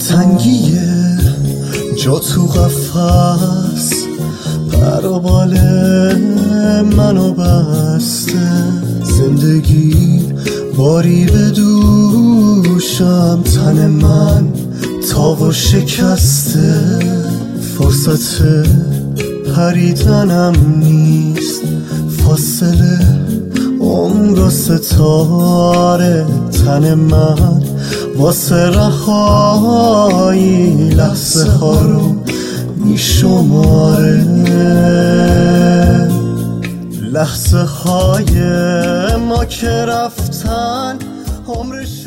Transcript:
تنگیه جا تو قفس پر و بال منو بسته، زندگی باری به دوشم، تن من تاو شکسته، فرصت پریدنم نیست، فاصله عمر و ستاره، تن من واسه رهایی لحظه ها رو میشماره، لحظه های ما که رفتن عمرش